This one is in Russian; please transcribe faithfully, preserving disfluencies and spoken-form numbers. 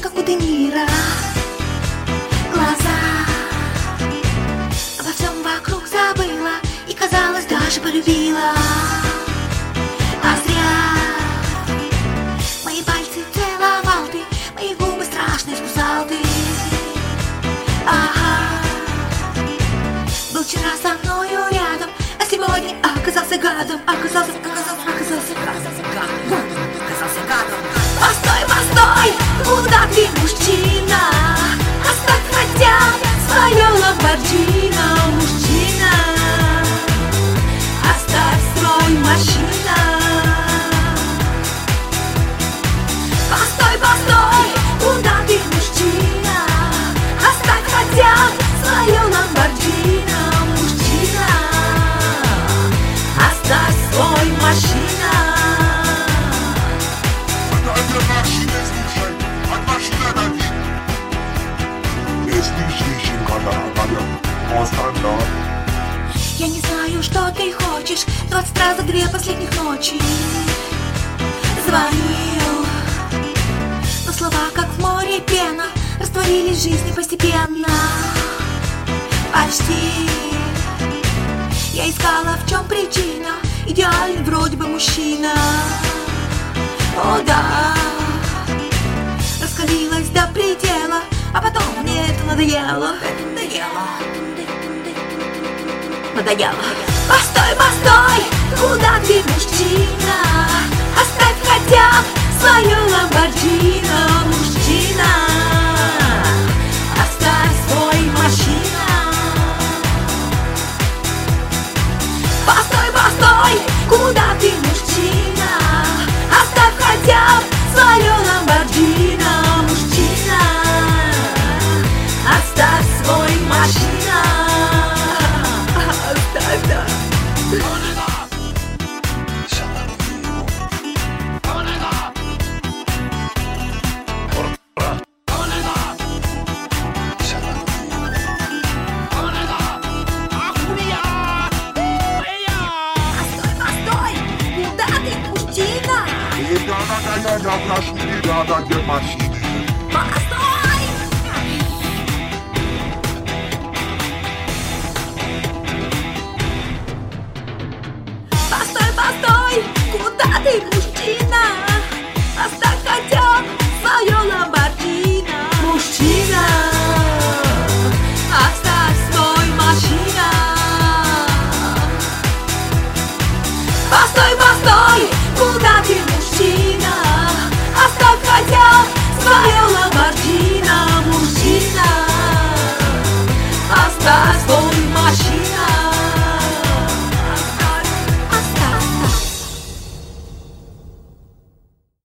как у Де Ниро. Глаза обо всем вокруг забыла и, казалось, даже полюбила. А зря мои пальцы целовал ты, мои губы страшно искусал ты. Ага, был вчера со мною рядом, а сегодня оказался гадом. Оказался, оказался, оказался гадом. Оказался гадом. Постой, постой, куда ты, мужчина? Оставь хотя свое ламборджино, мужчина. Оставь свой мужчина. Постой, постой, куда ты, мужчина? Оставь хотя свое ламборджино, мужчина. Оставь свой мужчина. Я не знаю, что ты хочешь. Двадцать раз за две последних ночи звонил, но слова, как в море пена, растворились в жизни постепенно. Почти я искала, в чем причина. Идеальный вроде бы мужчина. О да, раскалилась до предела, а потом мне это надоело. Это надоело. Надоело. Постой, постой, куда ты, мужчина? Оставь хотя свое ламборджино, мужчина. Оставь свой мужчина. Постой, постой, куда ты, мужчина? Оставь хотя свое ламборджино, мужчина. Оставь свой мужчина. Оставь, да. Я прошу тебя, да, где машины. Постой!